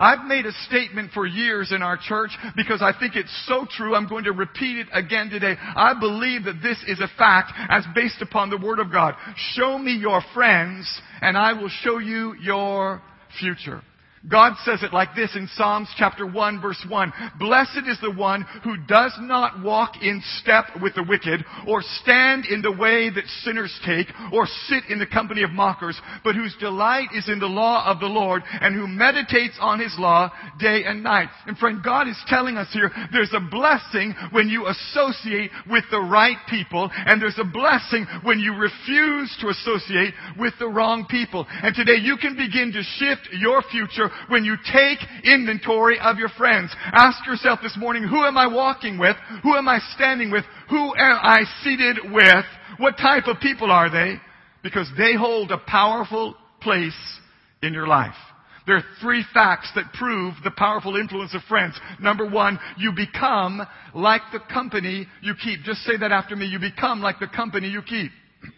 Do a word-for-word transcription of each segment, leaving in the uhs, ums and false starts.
I've made a statement for years in our church because I think it's so true. I'm going to repeat it again today. I believe that this is a fact as based upon the Word of God. Show me your friends and I will show you your future. God says it like this in Psalms chapter one verse one. Blessed is the one who does not walk in step with the wicked, or stand in the way that sinners take, or sit in the company of mockers, but whose delight is in the law of the Lord, and who meditates on His law day and night. And friend, God is telling us here, there's a blessing when you associate with the right people, and there's a blessing when you refuse to associate with the wrong people. And today you can begin to shift your future when you take inventory of your friends. Ask yourself this morning, who am I walking with? Who am I standing with? Who am I seated with? What type of people are they? Because they hold a powerful place in your life. There are three facts that prove the powerful influence of friends. Number one, you become like the company you keep. Just say that after me. You become like the company you keep.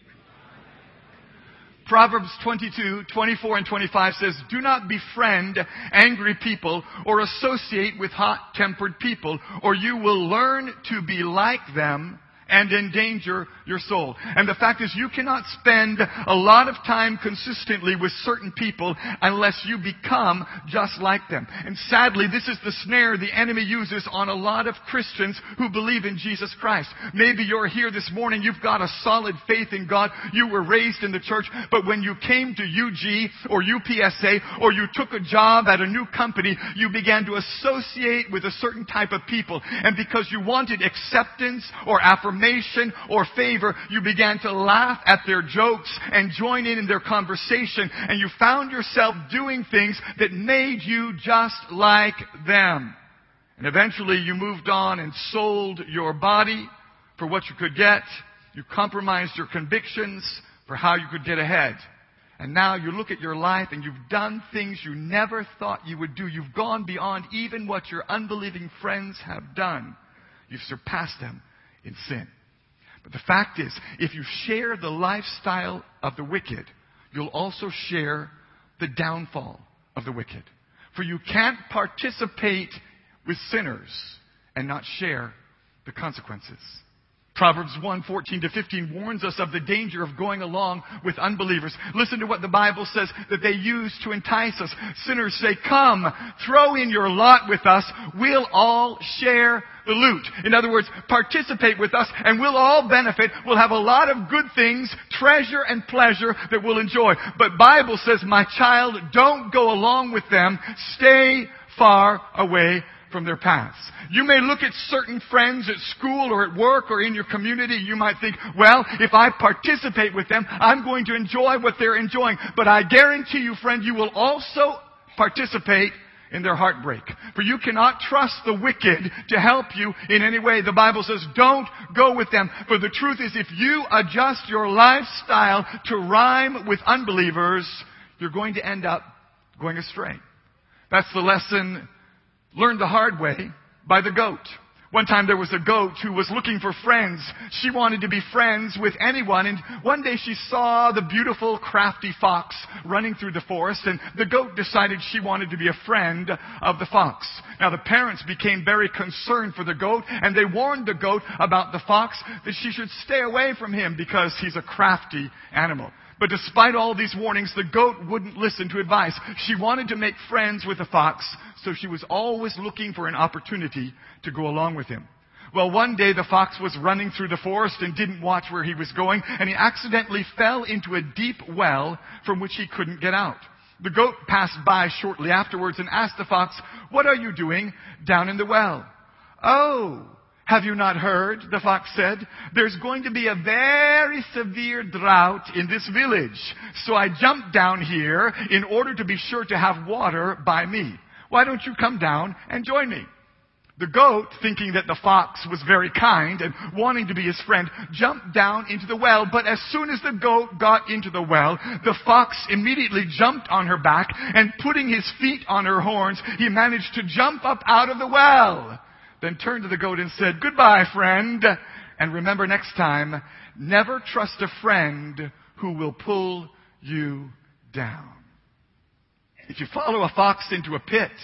Proverbs twenty-two, twenty-four and twenty-five says, do not befriend angry people or associate with hot-tempered people, or you will learn to be like them and endanger your soul. And the fact is, you cannot spend a lot of time consistently with certain people unless you become just like them. And sadly, this is the snare the enemy uses on a lot of Christians who believe in Jesus Christ. Maybe you're here this morning, you've got a solid faith in God, you were raised in the church, but when you came to U G or U P S A, or you took a job at a new company, you began to associate with a certain type of people. And because you wanted acceptance or affirmation, or favor, you began to laugh at their jokes and join in in their conversation, and you found yourself doing things that made you just like them. And eventually you moved on and sold your body for what you could get. You compromised your convictions for how you could get ahead. And now you look at your life and you've done things you never thought you would do. You've gone beyond even what your unbelieving friends have done. You've surpassed them in sin. But the fact is, if you share the lifestyle of the wicked, you'll also share the downfall of the wicked. For you can't participate with sinners and not share the consequences. Proverbs one, fourteen to fifteen warns us of the danger of going along with unbelievers. Listen to what the Bible says that they use to entice us. Sinners say, come, throw in your lot with us. We'll all share the loot. In other words, participate with us and we'll all benefit. We'll have a lot of good things, treasure and pleasure that we'll enjoy. But Bible says, my child, don't go along with them. Stay far away from their paths. You may look at certain friends at school or at work or in your community. You might think, well, if I participate with them, I'm going to enjoy what they're enjoying. But I guarantee you, friend, you will also participate in their heartbreak. For you cannot trust the wicked to help you in any way. The Bible says, don't go with them. For the truth is, if you adjust your lifestyle to rhyme with unbelievers, you're going to end up going astray. That's the lesson learned the hard way by the goat. One time there was a goat who was looking for friends. She wanted to be friends with anyone, and one day she saw the beautiful, crafty fox running through the forest, and the goat decided she wanted to be a friend of the fox. Now the parents became very concerned for the goat, and they warned the goat about the fox that she should stay away from him because he's a crafty animal. But despite all these warnings, the goat wouldn't listen to advice. She wanted to make friends with the fox, so she was always looking for an opportunity to go along with him. Well, one day the fox was running through the forest and didn't watch where he was going, and he accidentally fell into a deep well from which he couldn't get out. The goat passed by shortly afterwards and asked the fox, "What are you doing down in the well?" "Oh, have you not heard?" the fox said. "There's going to be a very severe drought in this village. So I jumped down here in order to be sure to have water by me. Why don't you come down and join me?" The goat, thinking that the fox was very kind and wanting to be his friend, jumped down into the well. But as soon as the goat got into the well, the fox immediately jumped on her back, and putting his feet on her horns, he managed to jump up out of the well. Then turned to the goat and said, "Goodbye, friend. And remember next time, never trust a friend who will pull you down." If you follow a fox into a pit,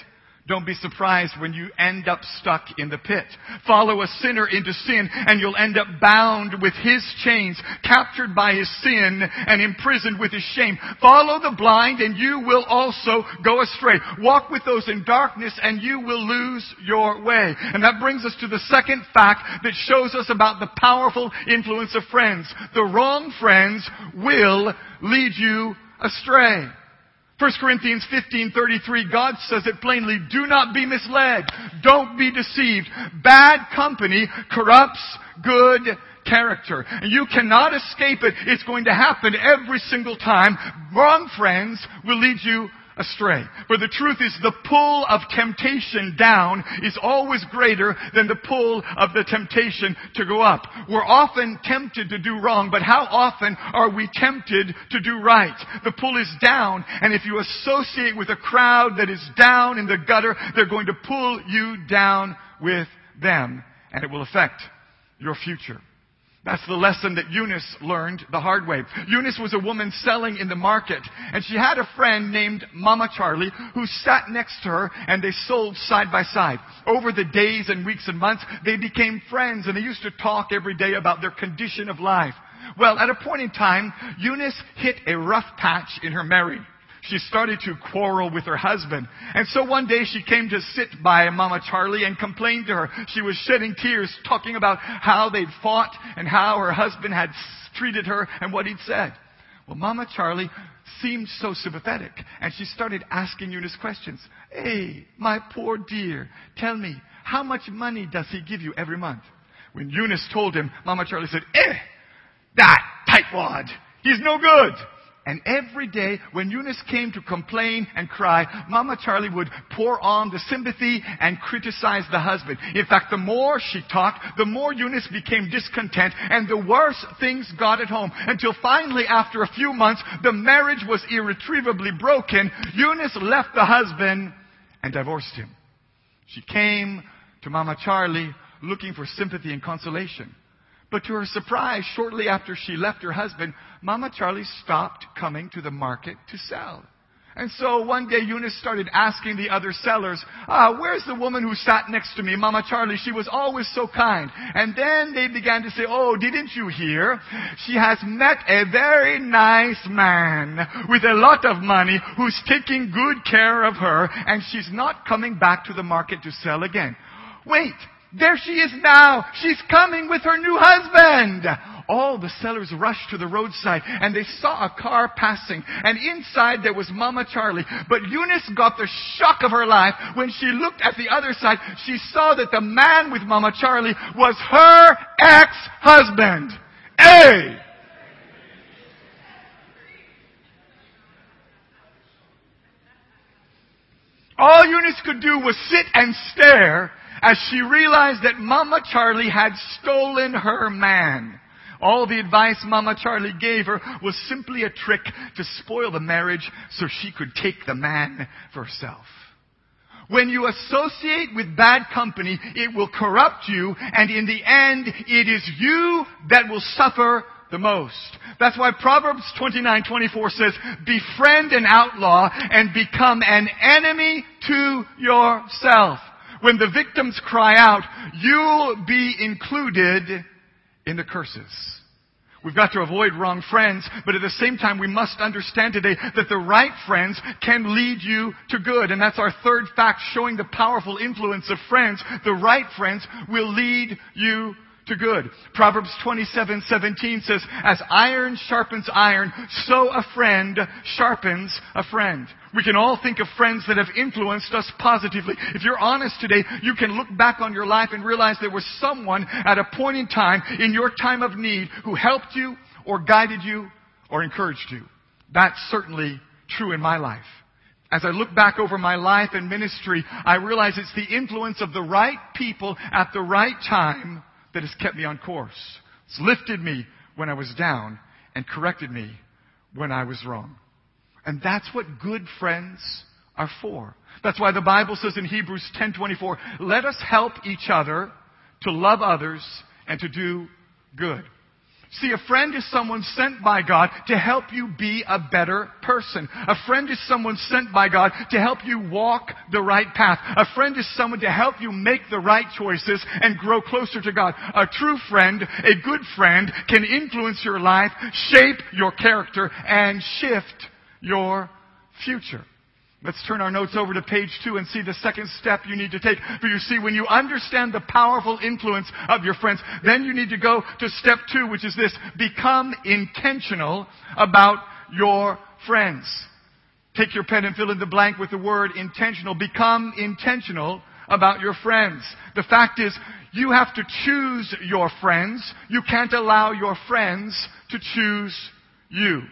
Don't be surprised when you end up stuck in the pit. Follow a sinner into sin and you'll end up bound with his chains, captured by his sin and imprisoned with his shame. Follow the blind and you will also go astray. Walk with those in darkness and you will lose your way. And that brings us to the second fact that shows us about the powerful influence of friends. The wrong friends will lead you astray. First Corinthians fifteen thirty-three, God says it plainly, do not be misled. Don't be deceived. Bad company corrupts good character. And you cannot escape it. It's going to happen every single time. Wrong friends will lead you astray. For the truth is, the pull of temptation down is always greater than the pull of the temptation to go up. We're often tempted to do wrong, but how often are we tempted to do right? The pull is down, and if you associate with a crowd that is down in the gutter, they're going to pull you down with them, and it will affect your future. That's the lesson that Eunice learned the hard way. Eunice was a woman selling in the market, and she had a friend named Mama Charlie who sat next to her, and they sold side by side. Over the days and weeks and months, they became friends, and they used to talk every day about their condition of life. Well, at a point in time, Eunice hit a rough patch in her marriage. She started to quarrel with her husband. And so one day she came to sit by Mama Charlie and complained to her. She was shedding tears, talking about how they'd fought and how her husband had treated her and what he'd said. Well, Mama Charlie seemed so sympathetic, and she started asking Eunice questions. Hey, my poor dear, tell me, how much money does he give you every month? When Eunice told him, Mama Charlie said, eh, that tightwad, he's no good. And every day, when Eunice came to complain and cry, Mama Charlie would pour on the sympathy and criticize the husband. In fact, the more she talked, the more Eunice became discontent, and the worse things got at home. Until finally, after a few months, the marriage was irretrievably broken. Eunice left the husband and divorced him. She came to Mama Charlie looking for sympathy and consolation. But to her surprise, shortly after she left her husband, Mama Charlie stopped coming to the market to sell. And so one day Eunice started asking the other sellers, ah, where's the woman who sat next to me, Mama Charlie? She was always so kind. And then they began to say, oh, didn't you hear? She has met a very nice man with a lot of money who's taking good care of her, and she's not coming back to the market to sell again. Wait! There she is now. She's coming with her new husband. All the sellers rushed to the roadside, and they saw a car passing. And inside there was Mama Charlie. But Eunice got the shock of her life. When she looked at the other side, she saw that the man with Mama Charlie was her ex-husband. Hey! All Eunice could do was sit and stare as she realized that Mama Charlie had stolen her man. All the advice Mama Charlie gave her was simply a trick to spoil the marriage so she could take the man for herself. When you associate with bad company, it will corrupt you, and in the end, it is you that will suffer the most. That's why Proverbs twenty-nine twenty-four says, befriend an outlaw and become an enemy to yourself. When the victims cry out, you'll be included in the curses. We've got to avoid wrong friends, but at the same time we must understand today that the right friends can lead you to good. And that's our third fact, showing the powerful influence of friends. The right friends will lead you to good. Proverbs twenty-seven seventeen says, as iron sharpens iron, so a friend sharpens a friend. We can all think of friends that have influenced us positively. If you're honest today, you can look back on your life and realize there was someone at a point in time in your time of need who helped you or guided you or encouraged you. That's certainly true in my life. As I look back over my life and ministry, I realize it's the influence of the right people at the right time that has kept me on course. It's lifted me when I was down and corrected me when I was wrong. And that's what good friends are for. That's why the Bible says in Hebrews ten twenty-four, let us help each other to love others and to do good. See, a friend is someone sent by God to help you be a better person. A friend is someone sent by God to help you walk the right path. A friend is someone to help you make the right choices and grow closer to God. A true friend, a good friend, can influence your life, shape your character, and shift your future. Let's turn our notes over to page two and see the second step you need to take. For you see, when you understand the powerful influence of your friends, then you need to go to step two, which is this: become intentional about your friends. Take your pen and fill in the blank with the word intentional. Become intentional about your friends. The fact is, you have to choose your friends. You can't allow your friends to choose you.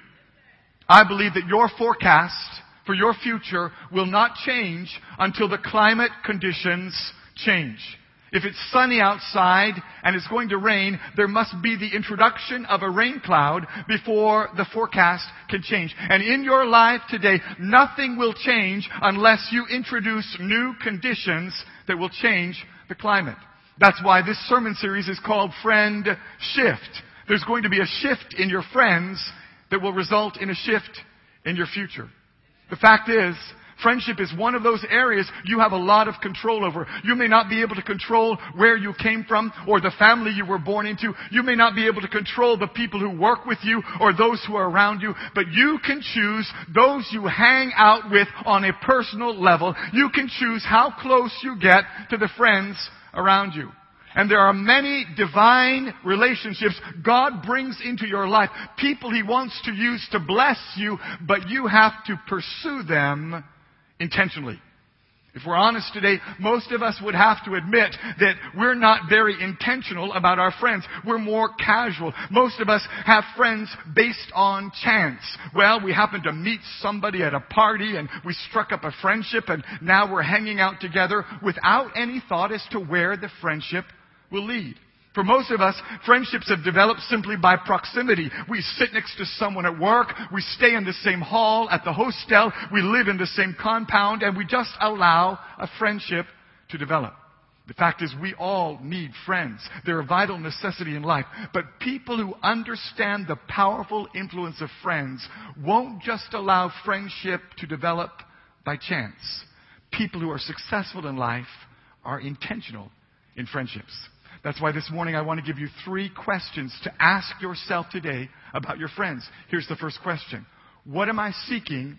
I believe that your forecast for your future will not change until the climate conditions change. If it's sunny outside and it's going to rain, there must be the introduction of a rain cloud before the forecast can change. And in your life today, nothing will change unless you introduce new conditions that will change the climate. That's why this sermon series is called Friend Shift. There's going to be a shift in your friends that will result in a shift in your future. The fact is, friendship is one of those areas you have a lot of control over. You may not be able to control where you came from or the family you were born into. You may not be able to control the people who work with you or those who are around you. But you can choose those you hang out with on a personal level. You can choose how close you get to the friends around you. And there are many divine relationships God brings into your life. People He wants to use to bless you, but you have to pursue them intentionally. If we're honest today, most of us would have to admit that we're not very intentional about our friends. We're more casual. Most of us have friends based on chance. Well, we happened to meet somebody at a party and we struck up a friendship and now we're hanging out together without any thought as to where the friendship will lead. For most of us, friendships have developed simply by proximity. We sit next to someone at work, we stay in the same hall at the hostel, we live in the same compound, and we just allow a friendship to develop. The fact is, we all need friends. They're a vital necessity in life. But people who understand the powerful influence of friends won't just allow friendship to develop by chance. People who are successful in life are intentional in friendships. That's why this morning I want to give you three questions to ask yourself today about your friends. Here's the first question. What am I seeking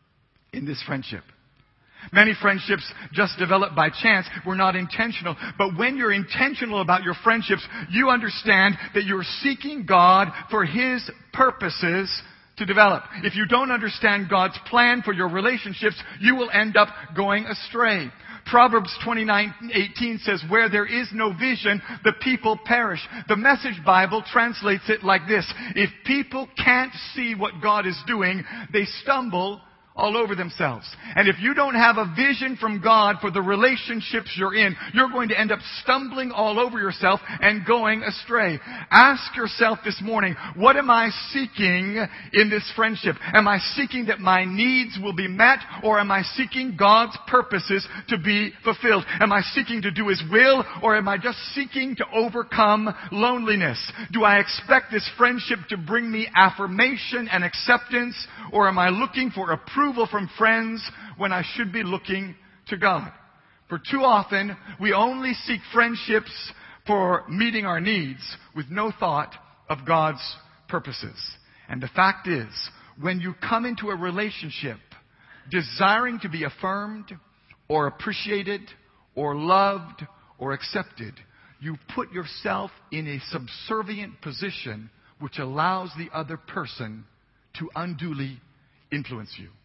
in this friendship? Many friendships just develop by chance. We're not intentional. But when you're intentional about your friendships, you understand that you're seeking God for His purposes to develop. If you don't understand God's plan for your relationships, you will end up going astray. Proverbs twenty-nine eighteen says, where there is no vision, the people perish. The Message Bible translates it like this: if people can't see what God is doing, they stumble all over themselves. And if you don't have a vision from God for the relationships you're in, you're going to end up stumbling all over yourself and going astray. Ask yourself this morning, what am I seeking in this friendship? Am I seeking that my needs will be met, or am I seeking God's purposes to be fulfilled? Am I seeking to do His will, or am I just seeking to overcome loneliness? Do I expect this friendship to bring me affirmation and acceptance, or am I looking for approval from friends when I should be looking to God? For too often, we only seek friendships for meeting our needs with no thought of God's purposes. And the fact is, when you come into a relationship desiring to be affirmed or appreciated or loved or accepted, you put yourself in a subservient position which allows the other person to unduly influence you.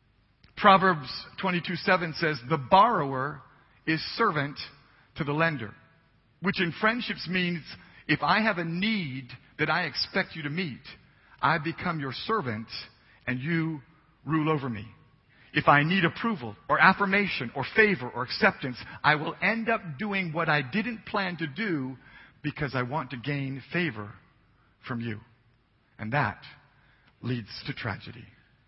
Proverbs twenty-two seven says, the borrower is servant to the lender. Which in friendships means, if I have a need that I expect you to meet, I become your servant and you rule over me. If I need approval or affirmation or favor or acceptance, I will end up doing what I didn't plan to do because I want to gain favor from you. And that leads to tragedy.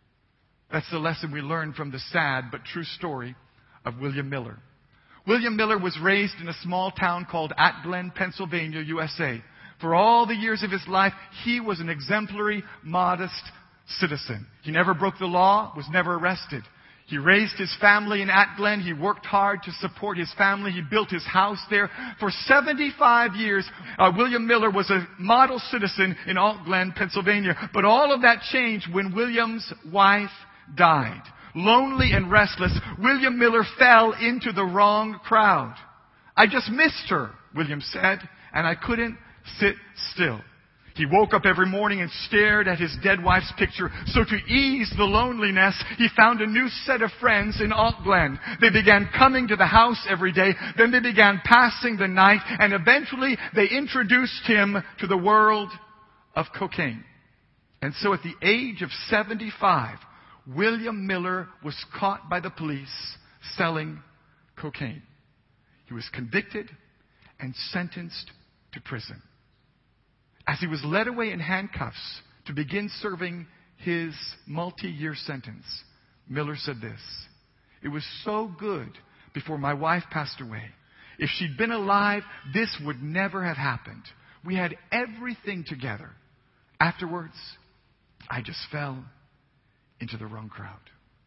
That's the lesson we learn from the sad but true story of William Miller. William Miller was raised in a small town called Atglen, Pennsylvania, U S A. For all the years of his life, he was an exemplary, modest citizen. He never broke the law, was never arrested. He raised his family in Atglen. He worked hard to support his family. He built his house there. For seventy-five years, uh, William Miller was a model citizen in Altglen, Pennsylvania. But all of that changed when William's wife died. Lonely and restless, William Miller fell into the wrong crowd. I just missed her, William said, and I couldn't sit still. He woke up every morning and stared at his dead wife's picture. So to ease the loneliness, he found a new set of friends in Altglen. They began coming to the house every day. Then they began passing the night. And eventually they introduced him to the world of cocaine. And so at the age of seventy-five, William Miller was caught by the police selling cocaine. He was convicted and sentenced to prison. As he was led away in handcuffs to begin serving his multi-year sentence, Miller said this: "It was so good before my wife passed away. If she'd been alive, this would never have happened. We had everything together. Afterwards, I just fell into the wrong crowd."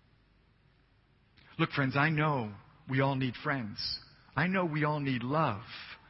Look, friends, I know we all need friends. I know we all need love.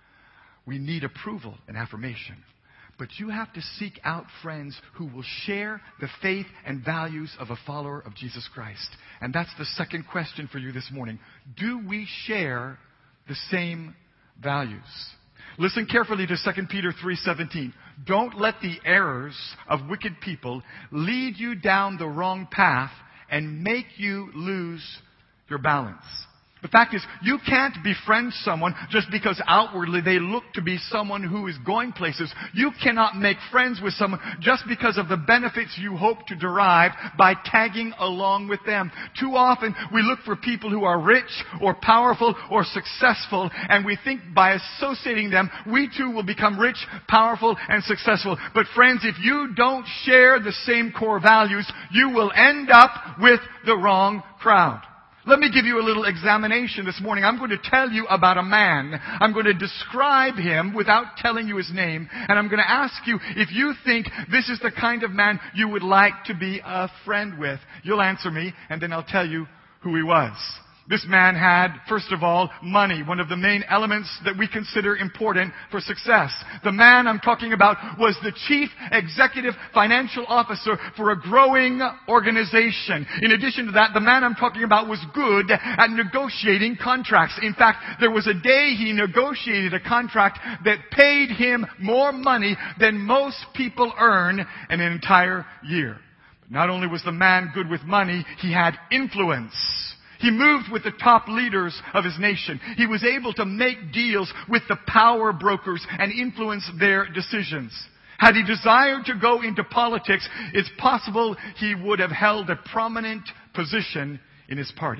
We need approval and affirmation. But you have to seek out friends who will share the faith and values of a follower of Jesus Christ. And that's the second question for you this morning. Do we share the same values? Listen carefully to Second Peter three seventeen. Don't let the errors of wicked people lead you down the wrong path and make you lose your balance. The fact is, you can't befriend someone just because outwardly they look to be someone who is going places. You cannot make friends with someone just because of the benefits you hope to derive by tagging along with them. Too often, we look for people who are rich or powerful or successful, and we think by associating them, we too will become rich, powerful, and successful. But friends, if you don't share the same core values, you will end up with the wrong crowd. Let me give you a little examination this morning. I'm going to tell you about a man. I'm going to describe him without telling you his name. And I'm going to ask you if you think this is the kind of man you would like to be a friend with. You'll answer me, and then I'll tell you who he was. This man had, first of all, money, one of the main elements that we consider important for success. The man I'm talking about was the chief executive financial officer for a growing organization. In addition to that, the man I'm talking about was good at negotiating contracts. In fact, there was a day he negotiated a contract that paid him more money than most people earn in an entire year. But not only was the man good with money, he had influence. He moved with the top leaders of his nation. He was able to make deals with the power brokers and influence their decisions. Had he desired to go into politics, it's possible he would have held a prominent position in his party.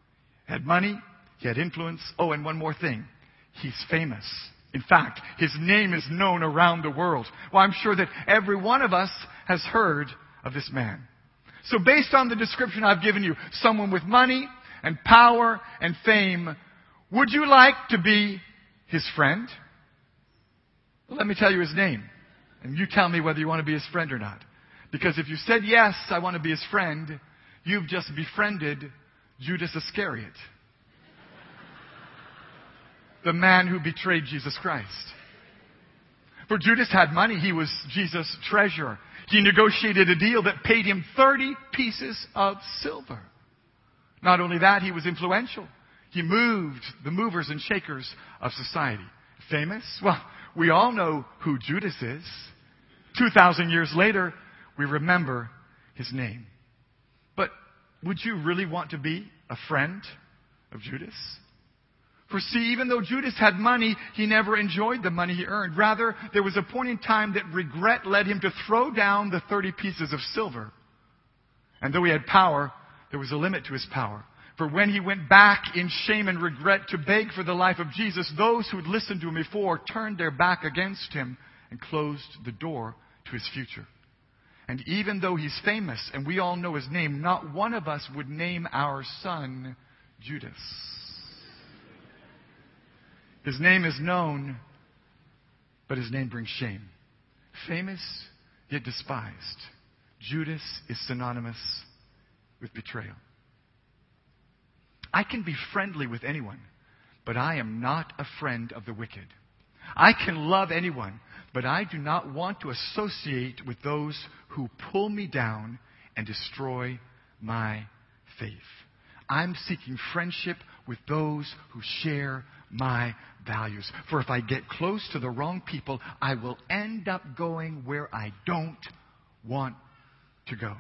He had money, he had influence. Oh, and one more thing. He's famous. In fact, his name is known around the world. Well, I'm sure that every one of us has heard of this man. So based on the description I've given you, someone with money and power and fame, would you like to be his friend? Well, let me tell you his name. And you tell me whether you want to be his friend or not. Because if you said, yes, I want to be his friend, you've just befriended Judas Iscariot. The man who betrayed Jesus Christ. For Judas had money. He was Jesus' treasurer. He negotiated a deal that paid him thirty pieces of silver. Not only that, he was influential. He moved the movers and shakers of society. Famous? Well, we all know who Judas is. Two thousand years later, we remember his name. But would you really want to be a friend of Judas? For see, even though Judas had money, he never enjoyed the money he earned. Rather, there was a point in time that regret led him to throw down the thirty pieces of silver. And though he had power, there was a limit to his power. For when he went back in shame and regret to beg for the life of Jesus, those who had listened to him before turned their back against him and closed the door to his future. And even though he's famous and we all know his name, not one of us would name our son Judas. His name is known, but his name brings shame. famous yet despised. Judas is synonymous with betrayal. I can be friendly with anyone, but I am not a friend of the wicked. I can love anyone, but I do not want to associate with those who pull me down and destroy my faith. I'm seeking friendship with those who share my values. For if I get close to the wrong people, I will end up going where I don't want to go.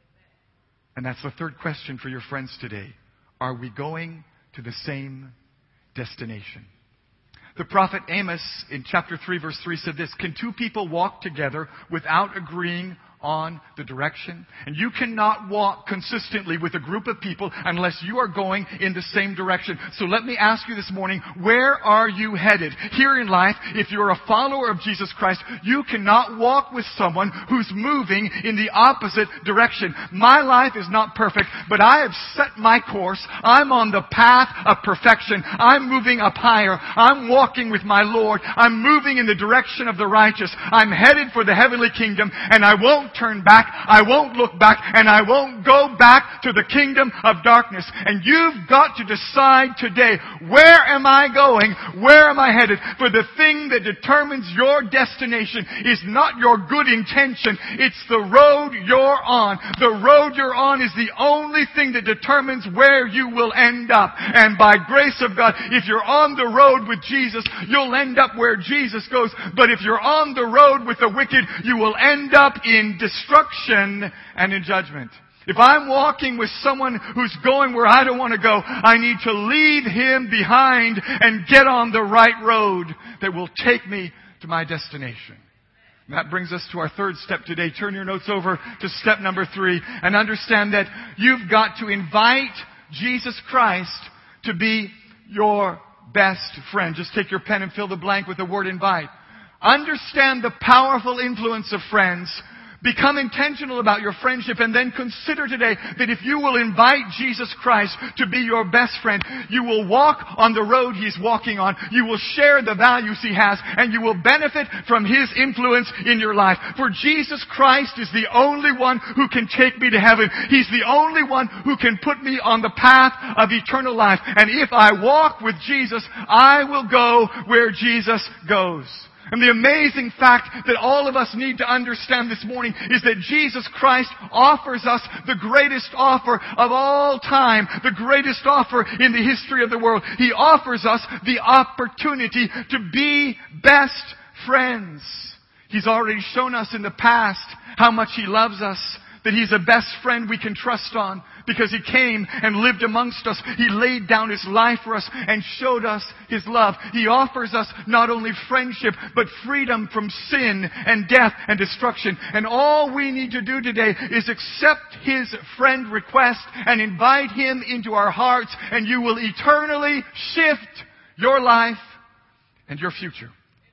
And that's the third question for your friends today. Are we going to the same destination? The prophet Amos in chapter three verse three said this, "Can two people walk together without agreeing on the direction?" And you cannot walk consistently with a group of people unless you are going in the same direction. So let me ask you this morning, where are you headed? Here in life, if you're a follower of Jesus Christ, you cannot walk with someone who's moving in the opposite direction. My life is not perfect, but I have set my course. I'm on the path of perfection. I'm moving up higher. I'm walking with my Lord. I'm moving in the direction of the righteous. I'm headed for the heavenly kingdom, and I won't turn back. I won't look back, and I won't go back to the kingdom of darkness. And you've got to decide today, where am I going? Where am I headed? For the thing that determines your destination is not your good intention. It's the road you're on. The road you're on is the only thing that determines where you will end up. And by grace of God, if you're on the road with Jesus, you'll end up where Jesus goes. But if you're on the road with the wicked, you will end up in destruction and in judgment. If I'm walking with someone who's going where I don't want to go, I need to leave him behind and get on the right road that will take me to my destination. And that brings us to our third step today. Turn your notes over to step number three and understand that you've got to invite Jesus Christ to be your best friend. Just take your pen and fill the blank with the word invite. Understand the powerful influence of friends. Become intentional about your friendship, and then consider today that if you will invite Jesus Christ to be your best friend, you will walk on the road He's walking on. You will share the values He has, and you will benefit from His influence in your life. For Jesus Christ is the only one who can take me to heaven. He's the only one who can put me on the path of eternal life. And if I walk with Jesus, I will go where Jesus goes. And the amazing fact that all of us need to understand this morning is that Jesus Christ offers us the greatest offer of all time, the greatest offer in the history of the world. He offers us the opportunity to be best friends. He's already shown us in the past how much He loves us, that He's a best friend we can trust on because He came and lived amongst us. He laid down His life for us and showed us His love. He offers us not only friendship, but freedom from sin and death and destruction. And all we need to do today is accept His friend request and invite Him into our hearts, and you will eternally shift your life and your future.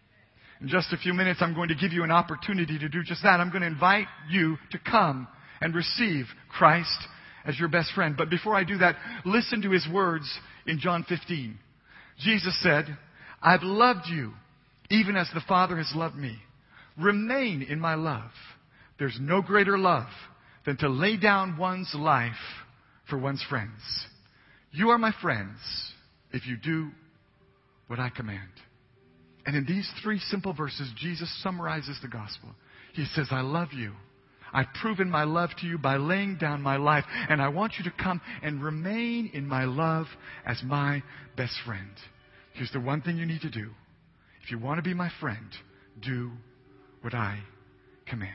In just a few minutes, I'm going to give you an opportunity to do just that. I'm going to invite you to come and receive Christ as your best friend. But before I do that, listen to His words in John fifteen. Jesus said, "I've loved you even as the Father has loved me. Remain in my love. There's no greater love than to lay down one's life for one's friends. You are my friends if you do what I command." And in these three simple verses, Jesus summarizes the gospel. He says, "I love you. I've proven my love to you by laying down my life. And I want you to come and remain in my love as my best friend." Here's the one thing you need to do. If you want to be my friend, do what I command.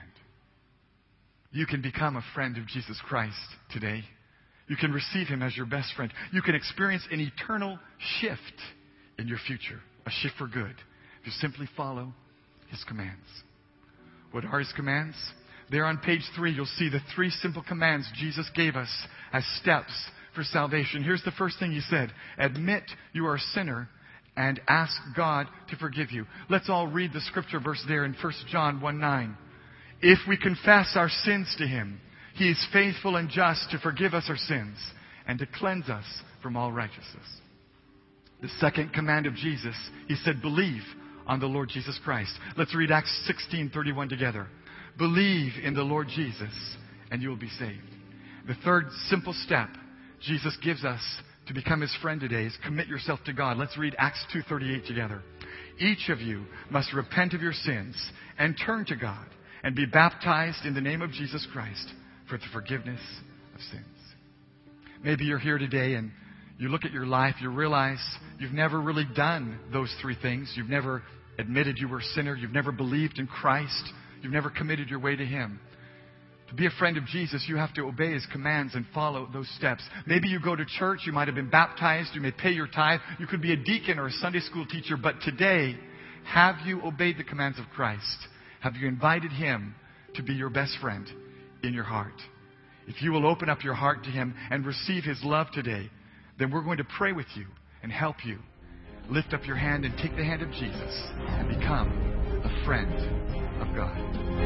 You can become a friend of Jesus Christ today. You can receive Him as your best friend. You can experience an eternal shift in your future, a shift for good, if you simply follow His commands. What are His commands? There on page three, you'll see the three simple commands Jesus gave us as steps for salvation. Here's the first thing He said. Admit you are a sinner and ask God to forgive you. Let's all read the scripture verse there in First John one nine. If we confess our sins to Him, He is faithful and just to forgive us our sins and to cleanse us from all righteousness. The second command of Jesus, He said, believe on the Lord Jesus Christ. Let's read Acts sixteen thirty-one together. Believe in the Lord Jesus, and you will be saved. The third simple step Jesus gives us to become His friend today is commit yourself to God. Let's read Acts two thirty-eight together. Each of you must repent of your sins and turn to God and be baptized in the name of Jesus Christ for the forgiveness of sins. Maybe you're here today and you look at your life, you realize you've never really done those three things. You've never admitted you were a sinner. You've never believed in Christ. You've never committed your way to Him. To be a friend of Jesus, you have to obey His commands and follow those steps. Maybe you go to church, you might have been baptized, you may pay your tithe, you could be a deacon or a Sunday school teacher, but today, have you obeyed the commands of Christ? Have you invited Him to be your best friend in your heart? If you will open up your heart to Him and receive His love today, then we're going to pray with you and help you. Lift up your hand and take the hand of Jesus and become a friend of God.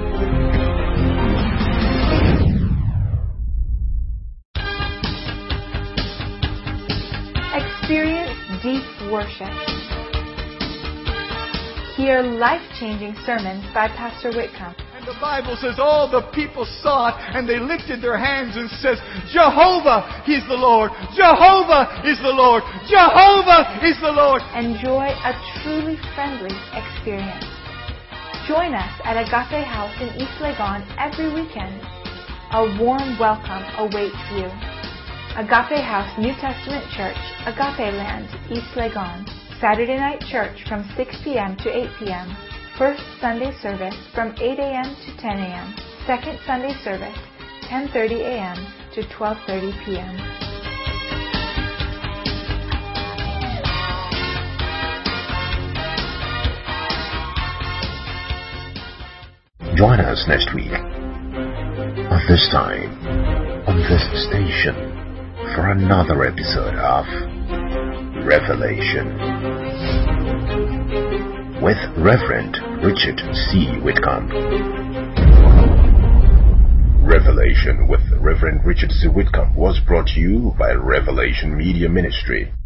Experience deep worship. Hear life-changing sermons by Pastor Whitcomb. And the Bible says all the people saw it and they lifted their hands and says, Jehovah, He's the Lord. Jehovah is the Lord. Jehovah is the Lord. Enjoy a truly friendly experience. Join us at Agape House in East Legon every weekend. A warm welcome awaits you. Agape House New Testament Church, Agape Land, East Legon. Saturday night church from six p.m. to eight p.m. First Sunday service from eight a.m. to ten a.m. Second Sunday service, ten thirty a.m. to twelve thirty p.m. Join us next week, at this time, on this station, for another episode of Revelation with Reverend Richard C. Whitcomb. Revelation with Reverend Richard C. Whitcomb was brought to you by Revelation Media Ministry.